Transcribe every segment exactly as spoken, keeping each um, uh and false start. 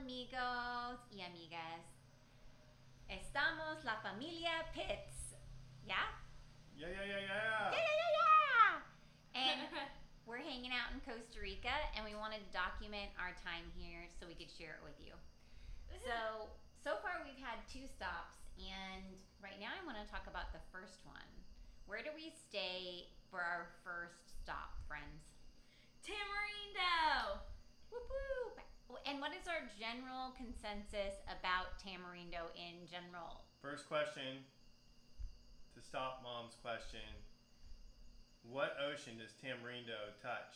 amigos y amigas. Estamos la familia Pitts. ¿Yeah? Yeah, yeah, yeah, yeah. Yeah, yeah, yeah, yeah. And we're hanging out in Costa Rica, and we wanted to document our time here so we could share it with you. So, so far we've had two stops, and right now I want to talk about the first one. Where do we stay for our first stop, friends? Tamarindo! Whoop whoop! And what is our general consensus about Tamarindo in general? First question, to stop Mom's question, what ocean does Tamarindo touch?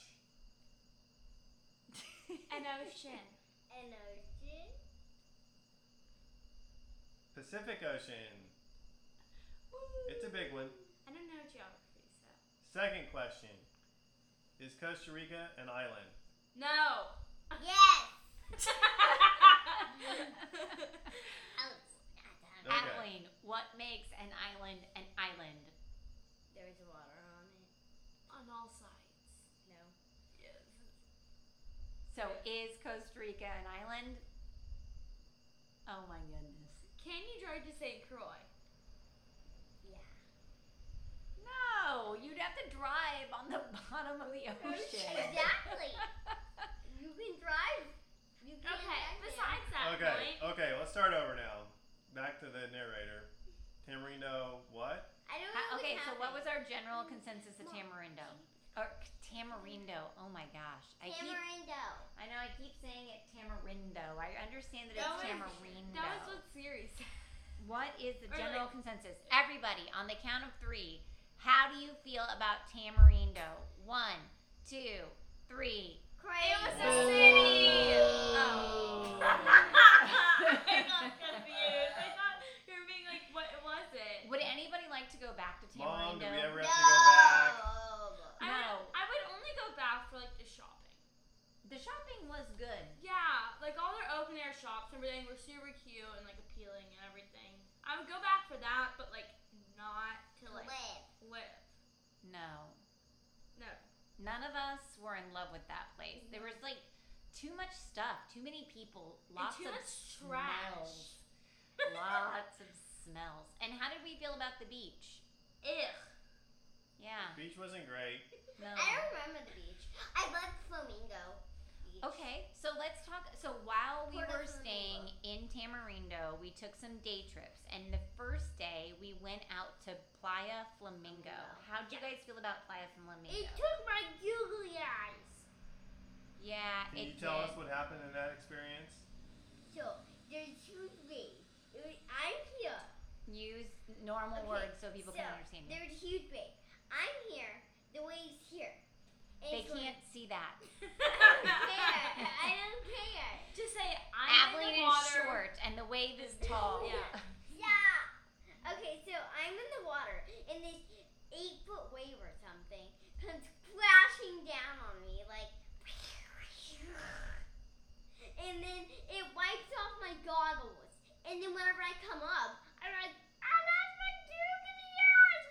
An ocean. An ocean? Pacific Ocean. It's a big one. I don't know geography, so. Second question, is Costa Rica an island? No! Yes! Okay. Kathleen, what makes an island an island? There's water on it. On all sides. No. Yes. So is Costa Rica an island? Oh my goodness. Can you drive to Saint Croix? Yeah. No, you'd have to drive on the bottom of the ocean. Exactly. You can drive. You can Okay, drive besides that Okay, point. okay, let's start over now. Back to the narrator. Tamarindo, what? I don't Ha- know okay, so what was happened. our general consensus of Tamarindo? Or Tamarindo. Oh my gosh. I keep Tamarindo. I know I keep saying it Tamarindo. I understand that That it's was- Tamarindo. That was what Siri said. What is the Or general like- consensus? Everybody, on the count of three, how do you feel about Tamarindo? One, two, three. Crazy. It was a city! Oh. I got confused. I thought you were being like, what was it? Would anybody like to go back to Mom, Tamarindo? do we ever No. have to go back? I No. would, I would only go back for like the shopping. The shopping was good. Yeah, like all their open air shops and everything were super cute and like appealing and everything. I would go back for that, but like not to like Live. live. No. No. None of us were in love with that place. There was like too much stuff, too many people, lots and too of much trash. smells. Lots of smells. And how did we feel about the beach? Ugh. Yeah. Beach wasn't great. No. I don't remember the beach. I love Flamingo Beach. Okay, so let's talk. So while we Puerto were Flamingo. staying in Tamarindo, we took some day trips. And the first day, we went out to Playa Flamingo. How'd you guys feel about Playa Flamingo? It took my googly eyes. Yeah, Can it you tell did. us what happened in that experience? So, there's two things. There- I'm here. Use normal Okay, words so people so, can understand you. There's a huge bay. I'm here. The wave's here. And They it's going- can't see that. I don't care. I don't care. Just say I'm Abilene in the is water. short and the wave is tall. Yeah. Yeah. Okay, so I'm in the water, and this eight foot wave or something comes crashing down on me, like, and then it wipes off my goggles. And then whenever I come up, I'm like, I lost my googly eyes.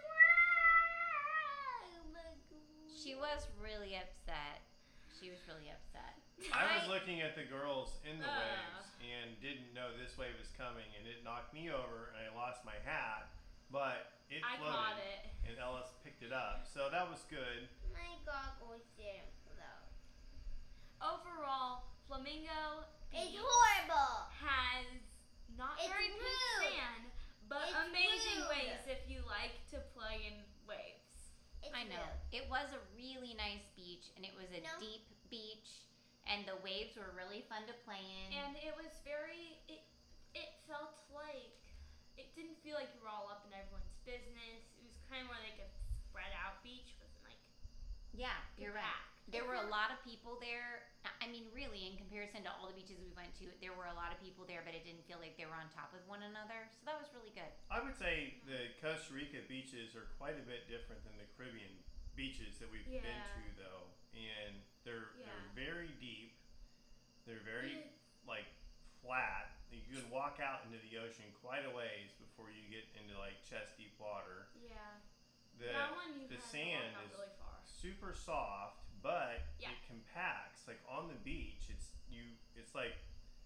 Wow. My googly She was really upset. She was really upset. I was looking at the girls in the Uh. waves and didn't know this wave was coming, and it knocked me over, and I lost my hat, but it I floated, caught it. and Ellis picked it up, so that was good. My goggles didn't float. Overall, Flamingo It's Beach horrible. has not It's very pink rude. sand, but It's amazing rude. waves if you like to play in waves. It's I know. rude. It was a really nice beach and it was a No. deep beach and the waves were really fun to play in. And it was very, it it felt like, it didn't feel like you were all up in everyone's business. It was kind of more like a spread out beach, wasn't like yeah, you're right. packed. There were a lot of people there. I mean, really, in comparison to all the beaches we went to, there were a lot of people there, but it didn't feel like they were on top of one another. So that was really good. I would say the Costa Rica beaches are quite a bit different than the Caribbean beaches that we've been Yeah. to, though, and they're Yeah. they're very deep. They're very Mm. like flat. You can walk out into the ocean quite a ways before you get into like chest deep water. Yeah. The that one you the had to sand walk out is really far. super soft, but Yeah. it compacts. Like on the beach, it's you. It's like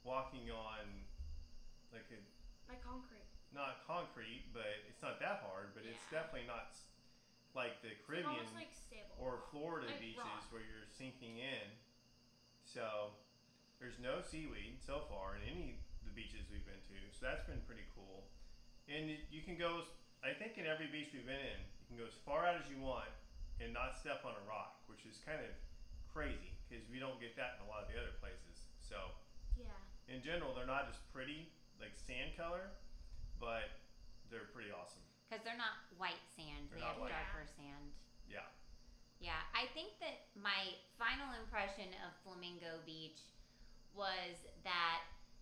walking on like a Like concrete. not concrete, but it's not that hard. But it's Yeah. definitely not s- like the It's Caribbean almost like stable. or Florida Like beaches rock. where you're sinking in. So there's no seaweed so far in any of the beaches we've been to. So that's been pretty cool. And y- you can go. s- I think in every beach we've been in, you can go as far out as you want and not step on a rock, which is kind of crazy because we don't get that in a lot of the other places. So Yeah. in general, they're not as pretty like sand color, but they're pretty awesome. Because they're not white sand; They're they not have white. darker sand. Yeah. Yeah, I think that my final impression of Flamingo Beach was that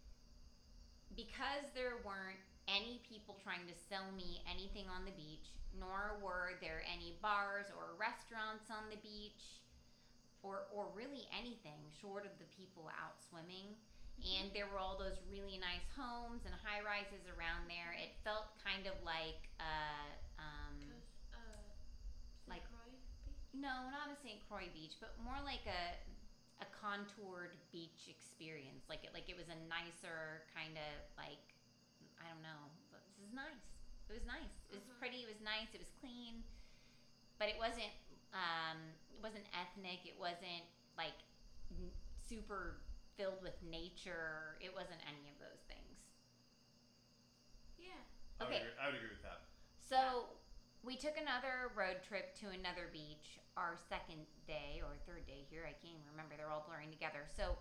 because there weren't any people trying to sell me anything on the beach, nor were there any bars or restaurants on the beach, or or really anything short of the people out swimming. And there were all those really nice homes and high rises around there. It felt kind of like uh, um, Cause, uh, Like- Saint Croix Beach? no, not a Saint Croix beach, but more like a a contoured beach experience. Like it like it was a nicer kind of like I don't know. But this is nice. It was nice. It was Mhm. pretty. It was nice. It was clean, but it wasn't um it wasn't ethnic. It wasn't like n- super filled with nature. It wasn't any of those things. Yeah. I would Okay. agree, I would agree with that. So we took another road trip to another beach our second day or third day here. I can't even remember. They're all blurring together. So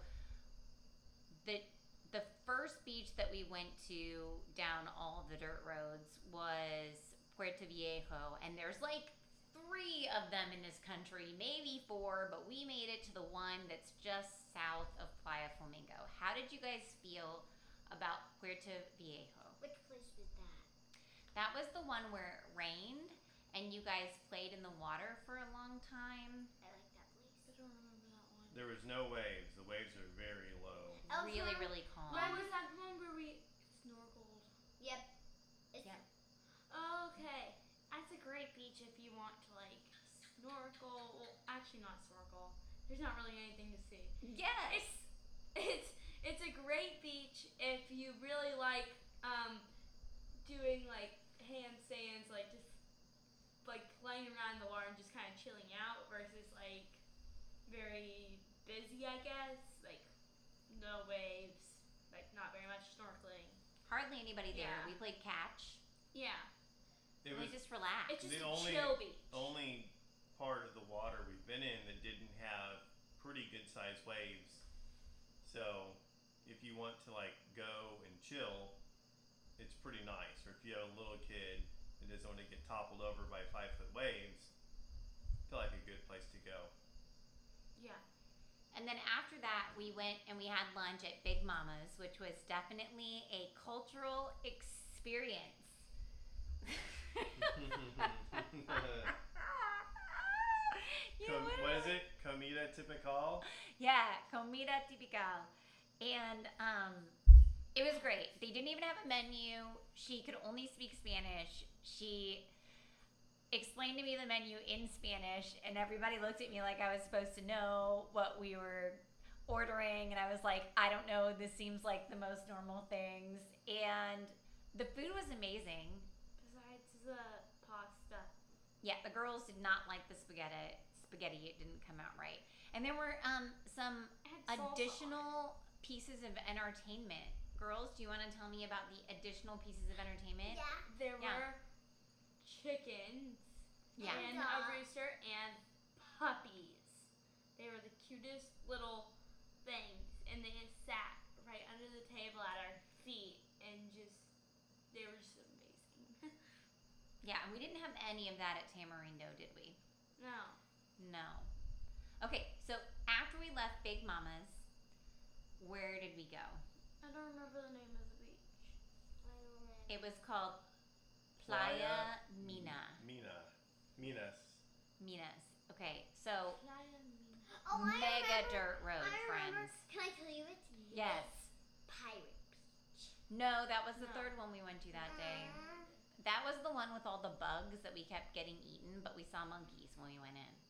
the the first beach that we went to down all of the dirt roads was Puerto Viejo, and there's like three of them in this country, maybe four, but we made it to the one that's just south of Playa Flamingo. How did you guys feel about Puerto Viejo? Which place was that? That was the one where it rained and you guys played in the water for a long time. I like that place. I don't remember that one. There was no waves. The waves are very low. Oh, Really, from- really calm. When was that one where we snorkeled? Yep. It's Yeah. Okay. That's a great beach if you want to like snorkel. Well, actually not snorkel. There's not really anything to see. Yes. It's it's it's a great beach if you really like um doing like handstands, like just like playing around in the water and just kind of chilling out versus like very busy, I guess. Like no waves, like not very much snorkeling. Hardly anybody there. Yeah. We played catch. Yeah. It And was we just relaxed. It's just The a only- chill beach. only part of the water we've been in that didn't have pretty good sized waves. So if you want to like go and chill, it's pretty nice. Or if you have a little kid that doesn't want to get toppled over by five foot waves, I feel like a good place to go. Yeah. And then after that, we went and we had lunch at Big Mama's, which was definitely a cultural experience. You know Com- what what it is it? Comida typical? Yeah, comida típica. And um, it was great. They didn't even have a menu. She could only speak Spanish. She explained to me the menu in Spanish, and everybody looked at me like I was supposed to know what we were ordering. And I was like, I don't know. This seems like the most normal things. And the food was amazing. Besides the pasta. Yeah, the girls did not like the spaghetti. Spaghetti, it didn't come out right. And there were um, some It had salsa on it. additional pieces of entertainment. Girls, do you want to tell me about the additional pieces of entertainment? Yeah. There Yeah. were chickens Yeah. and Dog. a rooster and puppies. They were the cutest little things, and they just sat right under the table at our feet, and just they were just amazing. Yeah, and we didn't have any of that at Tamarindo, did we? No. No. Okay, so after we left Big Mama's, where did we go? I don't remember the name of the beach. I don't know. It was called Playa Playa Mina. Mina. Minas. Minas. Okay, so Playa Mina. Oh, I mega remember. dirt road, I remember. friends. Can I tell you it? Yes. Pirate. No, that was the No. third one we went to that day. Uh, That was the one with all the bugs that we kept getting eaten, but we saw monkeys when we went in.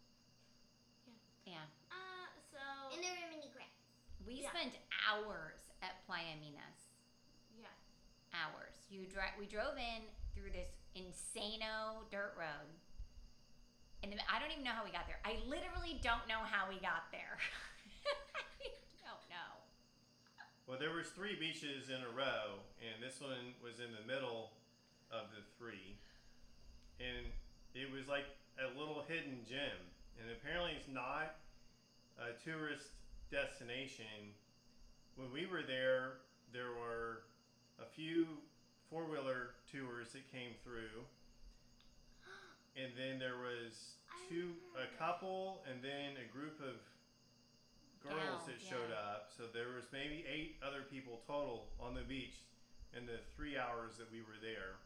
Yeah. Uh, so and there were mini crabs. We Yeah. spent hours Playa Minas. Yeah. Hours. You dri- We drove in through this insano dirt road. And the, I don't even know how we got there. I literally don't know how we got there. I don't know. Well, there was three beaches in a row, and this one was in the middle of the three. And it was like a little hidden gem. And apparently it's not a tourist destination. When we were there, there were a few four-wheeler tours that came through. And then there was two, a couple, and then a group of girls Gals, that showed yeah. up. So there was maybe eight other people total on the beach in the three hours that we were there.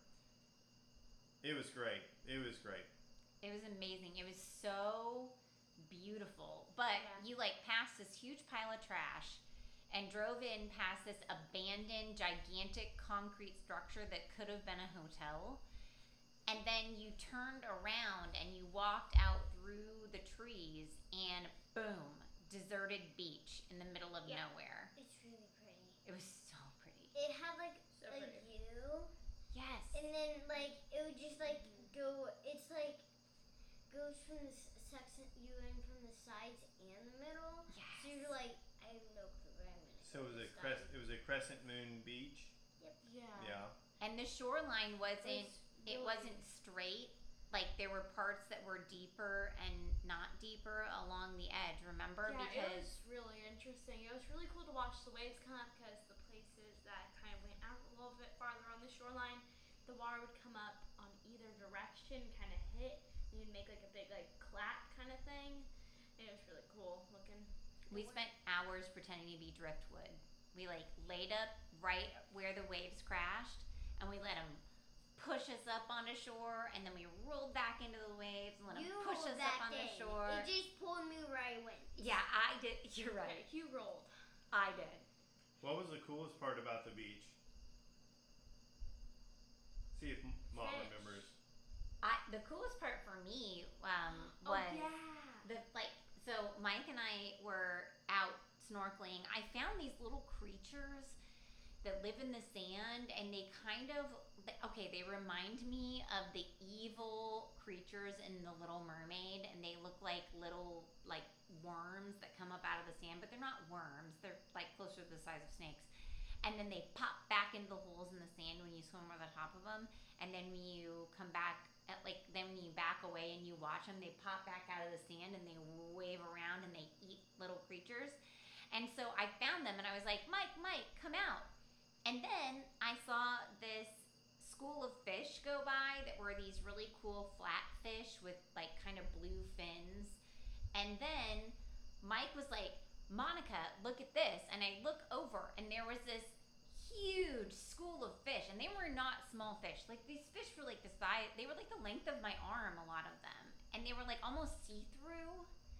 It was great. It was great. It was amazing. It was so beautiful. But Yeah. you like passed this huge pile of trash and drove in past this abandoned, gigantic concrete structure that could have been a hotel. And then you turned around and you walked out through the trees and boom, deserted beach in the middle of Yeah. nowhere. It's really pretty. It was so pretty. It had like So a pretty. U, Yes. and then like it would just like go. It's like goes from the s- section U in from the sides and the middle. Yes. So you're like, I have no clue where I'm gonna So it go was a this crest. time. It was a crescent moon beach. Yeah. Yeah. And the shoreline wasn't It it was wasn't straight. Like there were parts that were deeper and not deeper along the edge, remember? Yeah, it Because was really interesting. It was really cool to watch the waves come up because the places that kind of went out a little bit farther on the shoreline, the water would come up on either direction, kind of hit, and you'd make like a big like clap kind of thing. And it was really cool looking. we spent hours pretending to be driftwood. We like laid up right where the waves crashed and we let them push us up onto shore, and then we rolled back into the waves and let them You push us that up on the thing. shore. It just pulled me where I went. Yeah, I did. You're Yeah, right. you rolled. I did. What was the coolest part about the beach? See if M- Mom Fish. remembers. I the coolest part for me um, Oh was yeah. the like. So Mike and I were out snorkeling. I found these little creatures that live in the sand, and they kind of okay. They remind me of the evil creatures in The Little Mermaid, and they look like little like worms that come up out of the sand, but they're not worms. They're like closer to the size of snakes. And then they pop back into the holes in the sand when you swim over the top of them. And then when you come back, at like then when you back away and you watch them, they pop back out of the sand and they wave around and they eat little creatures. And so I found them and I was like, Mike, Mike, come out. And then I saw this school of fish go by that were these really cool flat fish with like kind of blue fins. And then Mike was like, Monica, look at this. And I look over and there was this huge school of fish, and they were not small fish. Like these fish were like the size, they were like the length of my arm, a lot of them. And they were like almost see-through.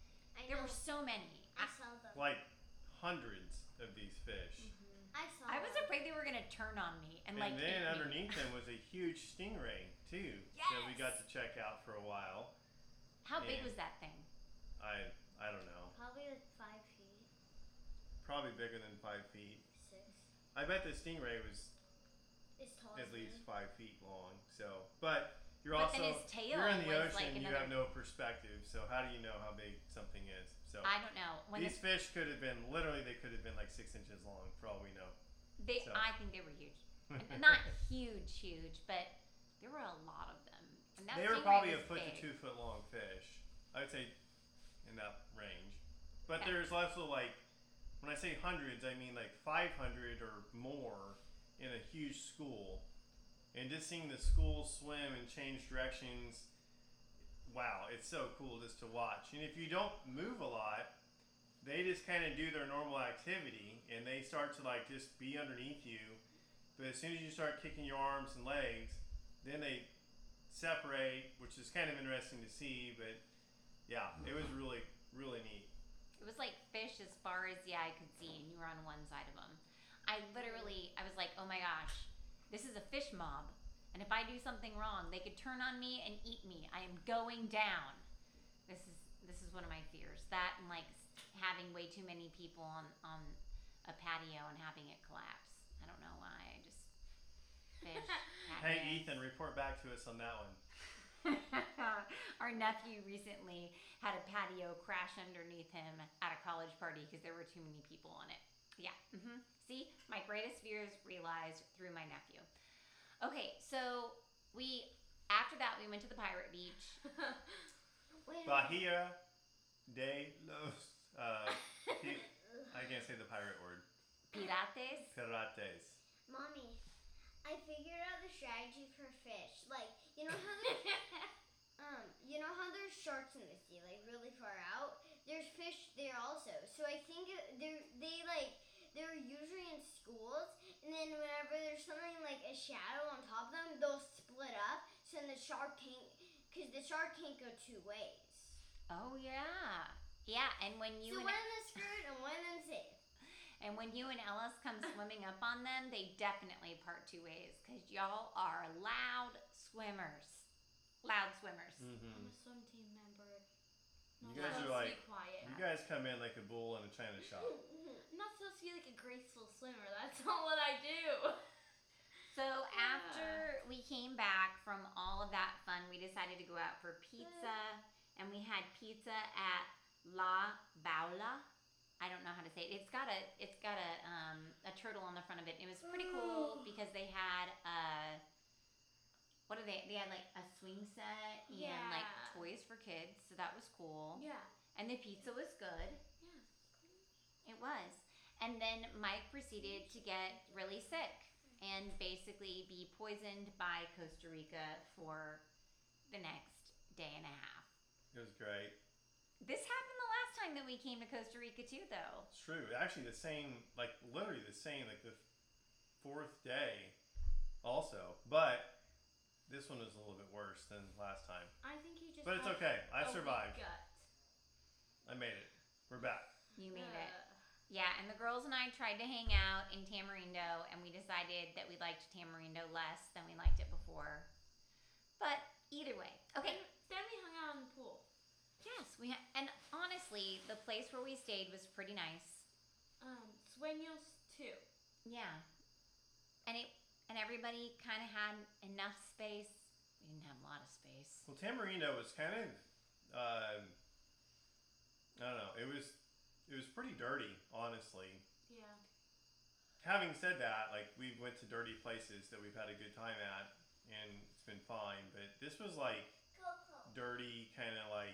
I There know. were so many. I I, saw them. Like hundreds of these fish. I saw I was them. afraid they were gonna turn on me and, And like then eat me. underneath them was a huge stingray too that we got to check out for a while. How big and- was that thing? I I don't know. Probably like five feet, Probably bigger than five feet. six. I bet the stingray was It's tall. at as least me. five feet long. So, but you're But also then his tail you're in the was ocean. like you another. have no perspective. So how do you know how big something is? So I don't know. When these the, fish could have been literally they could have been like six inches long for all we know. they, so. I think they were huge. And not huge, huge, but there were a lot of them. And that They were stingray probably a was foot big. to two foot long fish. I would say in that range. But Yeah. there's also like when I say hundreds, I mean like five hundred or more in a huge school. And just seeing the school swim and change directions, wow, it's so cool just to watch. And if you don't move a lot, they just kind of do their normal activity and they start to like just be underneath you. But as soon as you start kicking your arms and legs, then they separate, which is kind of interesting to see. But yeah, it was really, really neat. It was like fish as far as the eye could see, and you were on one side of them. I literally, I was like, oh my gosh, this is a fish mob. And if I do something wrong, they could turn on me and eat me. I am going down. This is this is one of my fears. That and like having way too many people on on a patio and having it collapse. I don't know why. I just fish. Hey, patios. Ethan, report back to us on that one. Our nephew recently had a patio crash underneath him at a college party because there were too many people on it. Yeah. Mm-hmm. See, my greatest fears realized through my nephew. Okay, so we after that we went to the pirate beach. Wait a minute. Bahia de los. Uh, pi- I can't say the pirate word. Pirates. Pirates. Mommy, I figured out the strategy for fish. Like, you know how there's, um, you know how there's sharks in the sea, like really far out. There's fish there also. So I think it- they're they like they're usually in schools, and then whenever there's something like a shadow on top of them, they'll split up. So then the shark can't, cause the shark can't go two ways. Oh yeah, yeah. And when you So and, one of them's screwed and one of them's safe. and when you and Ellis come swimming up on them, they definitely part two ways because y'all are loud swimmers. Loud swimmers. I'm Mm-hmm. a swim team member. You Not guys supposed are to like- be quiet. You guys come in like a bull in a china shop. I'm not supposed to be like a graceful swimmer. That's not what I do. So after we came back from all of that fun, we decided to go out for pizza, and we had pizza at La Baula. I don't know how to say it. It's got a it's got a um a turtle on the front of it. It was pretty cool because they had uh what are they? They had like a swing set and like Yeah. toys for kids, so that was cool. Yeah. And the pizza was good. Yeah. It was. And then Mike proceeded to get really sick and basically be poisoned by Costa Rica for the next day and a half. It was great. This happened the last time that we came to Costa Rica too, though. It's true. Actually, the same, like literally the same, like the fourth day, also. But this one was a little bit worse than last time. I think you just. But it's have okay. I a weak survived. Gut. I made it. We're back. You made it. Uh, Yeah, and the girls and I tried to hang out in Tamarindo, and we decided that we liked Tamarindo less than we liked it before. But either way, okay. Then, then we hung out in the pool. Yes, we ha- and honestly, the place where we stayed was pretty nice. Um, Sueños too. Yeah, and it and everybody kind of had enough space. We didn't have a lot of space. Well, Tamarindo was kind of, um, I don't know. It was, it was pretty dirty, honestly. Yeah. Having said that, like we went to dirty places that we've had a good time at, and it's been fine. But this was like dirty, kind of like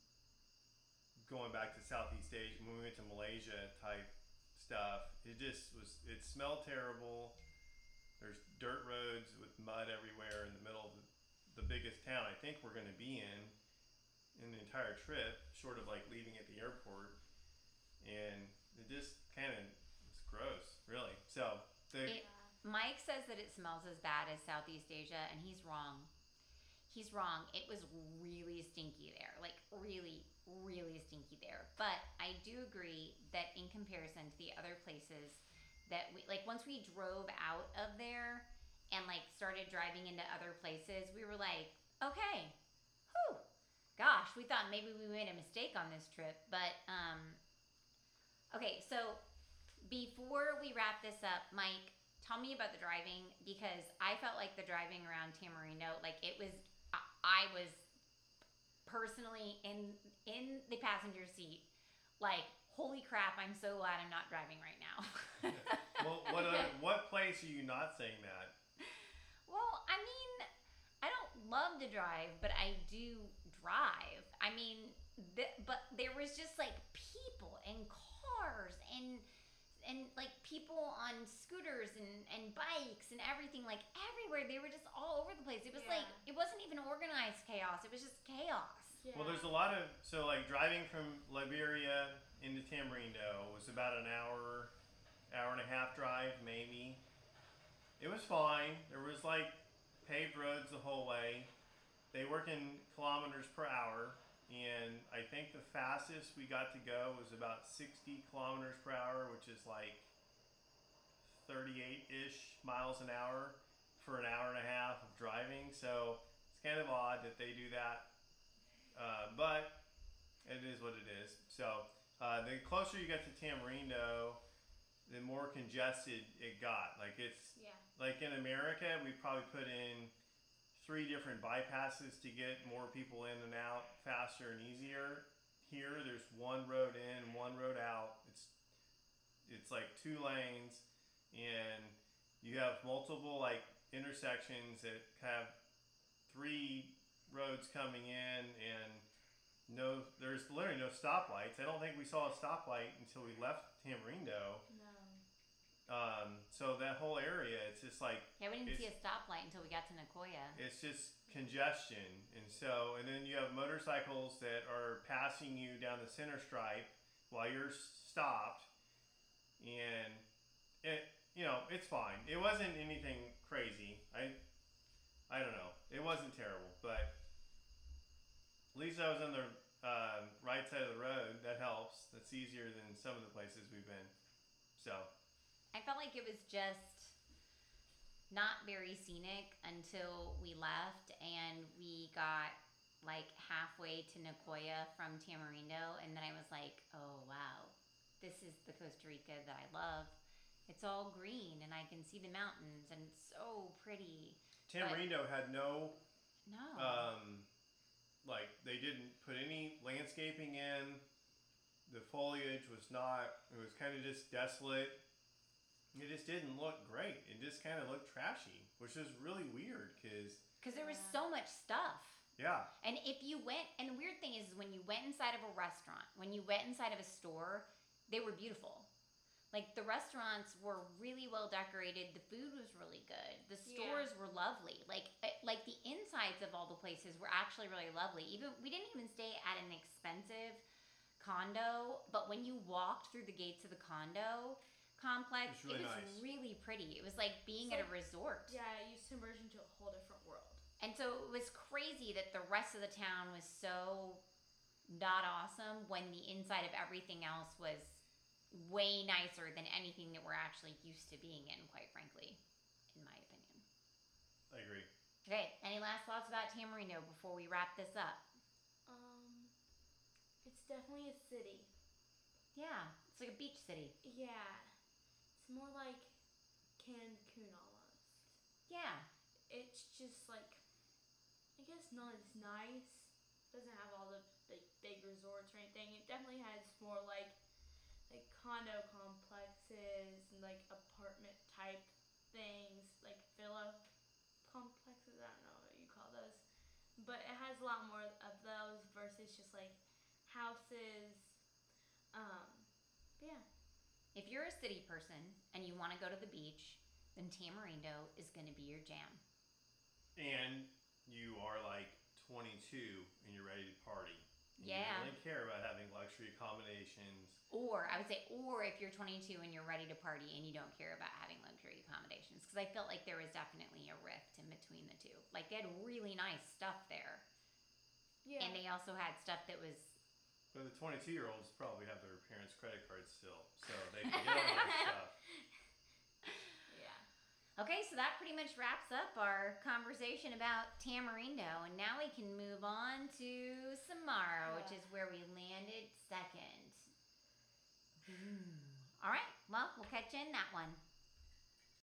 going back to Southeast Asia when we went to Malaysia type stuff. It just was. It smelled terrible. There's dirt roads with mud everywhere in the middle of the, the biggest town I think we're going to be in in the entire trip, short of like leaving at the airport, and it just kind of was gross, really. So the It, Mike says that it smells as bad as Southeast Asia, and he's wrong. He's wrong. It was really stinky there, like really, really stinky there. But I do agree that in comparison to the other places that we like, once we drove out of there and like started driving into other places, we were like, okay, whew, gosh, we thought maybe we made a mistake on this trip. But um, okay, so before we wrap this up, Mike, tell me about the driving, because I felt like the driving around Tamarindo, like it was, I, I was personally in in the passenger seat, like, holy crap, I'm so glad I'm not driving right now. well, what other, what place are you not saying that? Well, I mean, I don't love to drive, but I do drive. I mean, th- but there was just like people and cars and and like people on scooters and, and bikes and everything, like everywhere. They were just all over the place. It was Yeah. like, it wasn't even organized chaos. It was just chaos. Yeah. Well, there's a lot of, so like driving from Liberia into Tamarindo was about an hour, hour and a half drive, maybe. It was fine. There was like paved roads the whole way. They work in kilometers per hour, and I think the fastest we got to go was about sixty kilometers per hour, which is like thirty-eight-ish miles an hour for an hour and a half of driving. So it's kind of odd that they do that. Uh, but it is what it is. So uh, the closer you get to Tamarindo, the congested it got. Like it's Yeah. like in America, we probably put in three different bypasses to get more people in and out faster and easier. Here, there's one road in, one road out. It's it's like two lanes, and you have multiple like intersections that have three roads coming in, and no, there's literally no stoplights. I don't think we saw a stoplight until we left Tamarindo. No. Um, so that whole area, it's just like Yeah, we didn't It's- see a stoplight until we got to Nicoya. it's just congestion, and so and then you have motorcycles that are passing you down the center stripe while you're s- stopped, and it you know it's fine. It wasn't anything crazy. I I don't know. It wasn't terrible, but at least I was on the um, right side of the road. That helps. That's easier than some of the places we've been. So I felt like it was just not very scenic until we left and we got like halfway to Nicoya from Tamarindo, and then I was like, oh wow, this is the Costa Rica that I love. It's all green and I can see the mountains and it's so pretty. Tamarindo had no No. um, like they didn't put any landscaping in. The foliage was not. It was kind of just desolate. It just didn't look great. It just kind of looked trashy, which is really weird because Because there was Yeah. so much stuff. yeah, And if you went, and the weird thing is, when you went inside of a restaurant, when you went inside of a store, they were beautiful. Like the restaurants were really well decorated. The food was really good. The stores were lovely. Like eh, like the insides of all the places were actually really lovely. Even we didn't even stay at an expensive condo, but when you walked through the gates of the condo complex, It was really it was nice. really pretty. It was like being It's at a like- resort. Yeah, you submerge into a whole different world. And so it was crazy that the rest of the town was so not awesome when the inside of everything else was way nicer than anything that we're actually used to being in, quite frankly, in my opinion. I agree. Okay, any last thoughts about Tamarindo before we wrap this up? Um, it's definitely a city. Yeah, it's like a beach city. Yeah, it's more like Cancun almost. Yeah. It's just like, I guess not as nice. Doesn't have all the like big resorts or anything. It definitely has more like like condo complexes and like apartment type things, like villa complexes. I don't know what you call those, but it has a lot more of those versus just like houses. Um, but yeah. If you're a city person and you want to go to the beach, then Tamarindo is going to be your jam. And you are like twenty-two and you're ready to party. And Yeah. You don't really care about having luxury accommodations. Or, I would say, or if you're twenty-two and you're ready to party and you don't care about having luxury accommodations. Because I felt like there was definitely a rift in between the two. Like, they had really nice stuff there. Yeah. And they also had stuff that was... But the twenty-two year olds probably have their parents' credit cards still, so they can get all that stuff. Yeah. Okay, so that pretty much wraps up our conversation about Tamarindo. And now we can move on to Samara, which is where we landed second. Ooh. All right, well, we'll catch you in that one.